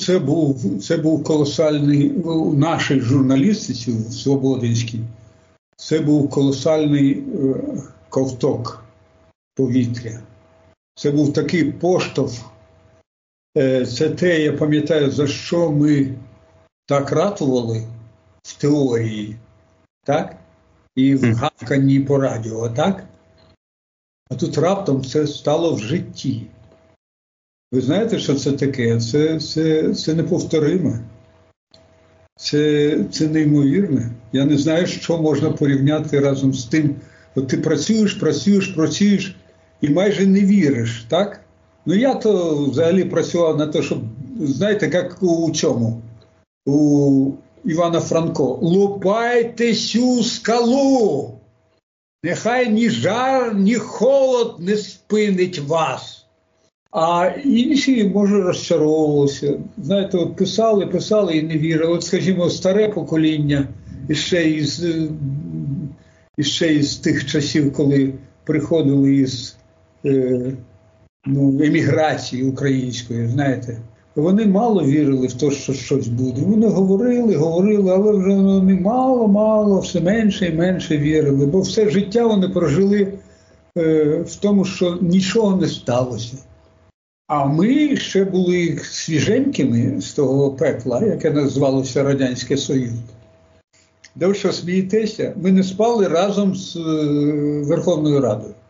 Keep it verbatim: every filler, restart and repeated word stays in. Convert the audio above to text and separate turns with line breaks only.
це був, це був колосальний, у нашій журналістиці, в Свободинській, це був колосальний е, ковток повітря. Це був такий поштовх. Е, це те, я пам'ятаю, за що ми так ратували в теорії, так? І в гавканні по радіо, так? А тут раптом це стало в житті. Ви знаєте, що це таке? Це, це, це неповториме. Це, це неймовірне. Я не знаю, що можна порівняти разом з тим. От ти працюєш, працюєш, працюєш і майже не віриш, так? Ну я то взагалі працював на те, щоб, знаєте, як у цьому, у Івана Франко. Лупайте сю скалу! Нехай ні жар, ні холод не спинить вас. А інші, може, розчаровувалися. Знаєте, от писали, писали і не вірили. От, скажімо, старе покоління, іще із, іще із тих часів, коли приходили із е, ну, еміграції української, знаєте, вони мало вірили в те, що щось буде. Вони говорили, говорили, але вже вони мало-мало, все менше і менше вірили. Бо все життя вони прожили е, в тому, що нічого не сталося. А ми ще були свіженькими з того пекла, яке називалося Радянський Союз. Де ви що смієтеся? Ми не спали разом з Верховною Радою.